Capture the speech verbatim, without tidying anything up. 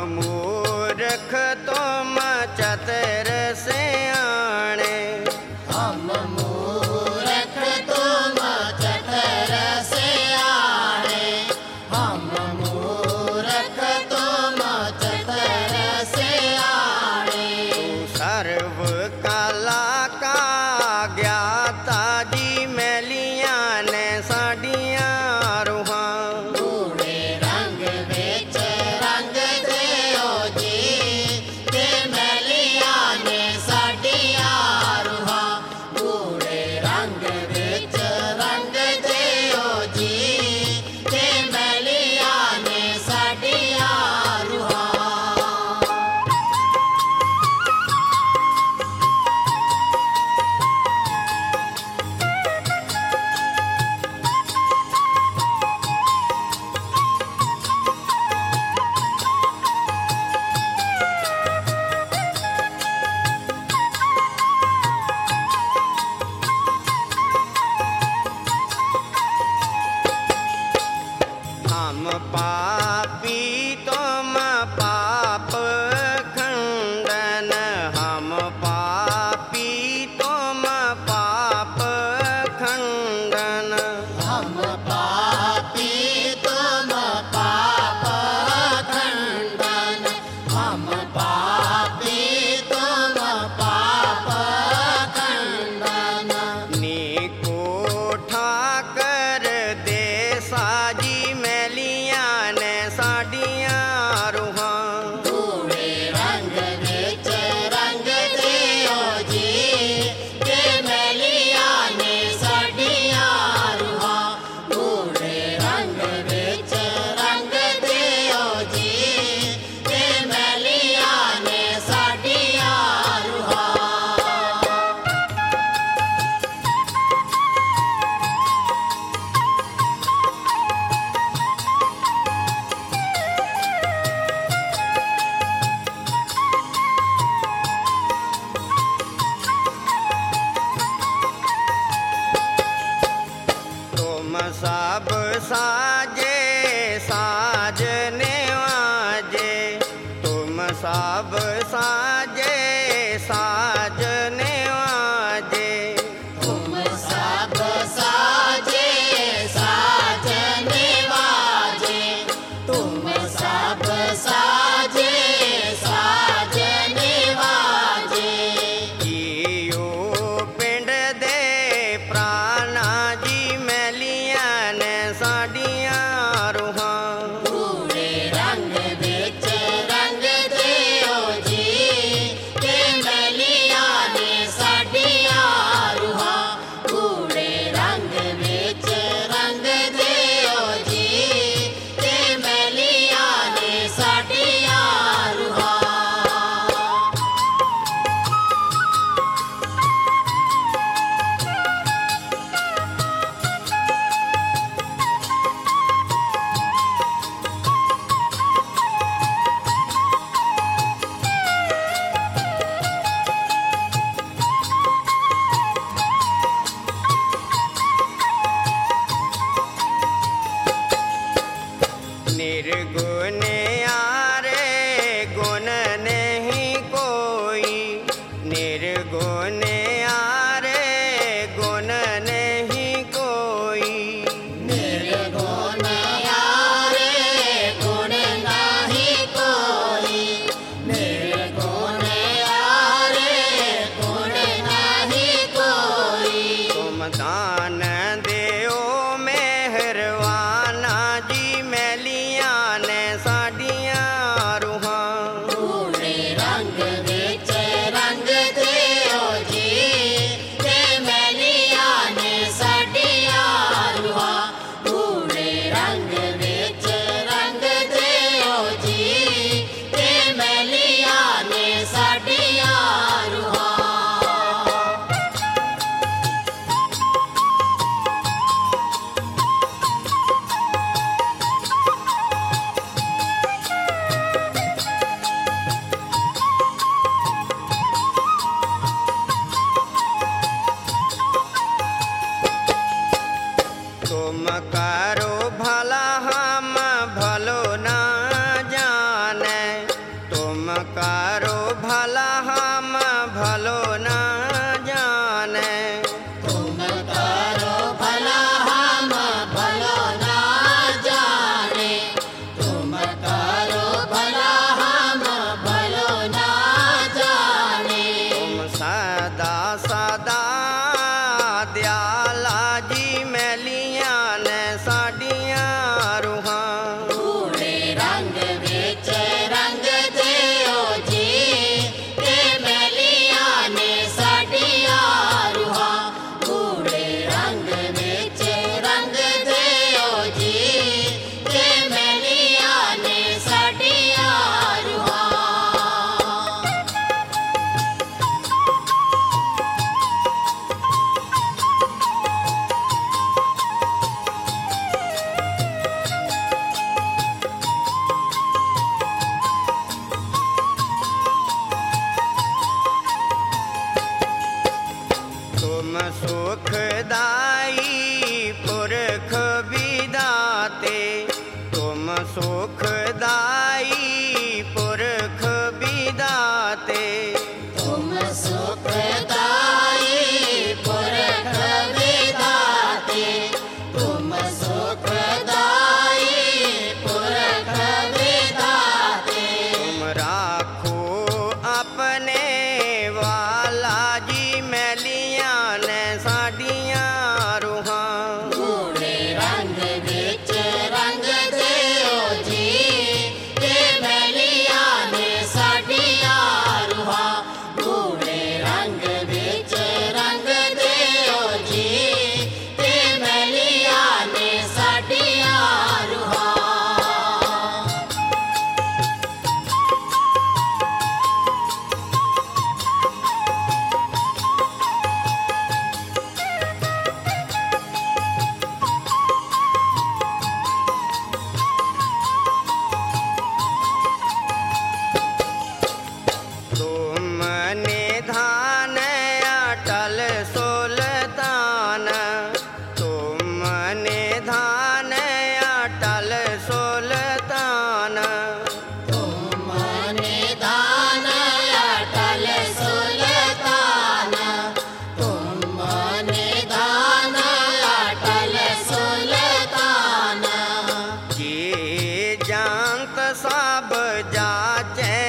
मूर्ख तुम चतुर सियाणे। हम मूर्ख तुम चतुर सियाणे। हम मूर्ख तुम चतुर सियाणे। तू सर्व कला का ज्ञाता जी मैलियां ने साडियां रूहां। गूढ़े रंग विच रंग दिओ जी, ते मैलियां ने साडियां रूहां। गूढ़े रंग विच रंग दिओ जी, ते मैलियां ने साडियां रूहां। हम पापी तुम पाप खंडन। हम पापी तुम पाप खंडन। हम पापी तुम पाप खंडन। हम पापी तुम पाप खंडन। नीको ठाकर दे साजी मैलियां ने साडियां रूहां। गूढ़े रंग विच रंग दिओ जी, ते मैलियां ने साडियां रूहां। गूढ़े रंग विच रंग दिओ जी, ते मैलियां ने साडियां रूहां। तुम सब साजे साज नेवाजे। तुम सब साजे साज नेवाजे। तुम सब साजे साज निवाजे। तुम सब साजे साज निवाजे। जियो पिंड दे प्राणा जी मैलियां ने साडियां रूहां। गूढ़े रंग विच रंग दिओ जी, ते मैलियां करो भला हम भलो न जाने। तुम करो भला हम भलो ना जाने। तुम करो भला हम भलो ना जाने। तुम सदा सदा दयाला जी मैलिया ने साडियां रूहां। कूड़े रंग विच रंग दियो जी, ते मैलिया ने साडियां रूहां। कूड़े रंग विच रंग दियो जी, ते मैलिया ने साडियां रूहां। तुम सुखदाई पुरख विदाते। तुम सुखदाई पुरख विदाते। तुम सुखदाई पुरख विधाते। तुम सुखदाई पुरख विधाते। तुम राखो अपने वाला जी मैलिया ने साडियां रूहां। कूड़े रंग विच रंग दियो जी, ते मैलिया ने साडियां रूहां। कूड़े रंग विच रंग दियो जी, ते मैलिया ने साडियां रूहां। तुम निधान अटल सुल्तान। तुम निधान अटल सुल्तान। तुम निधान अटल सुल्तान। तुम निधान अटल सुल्तान। जी जानत सब जाचे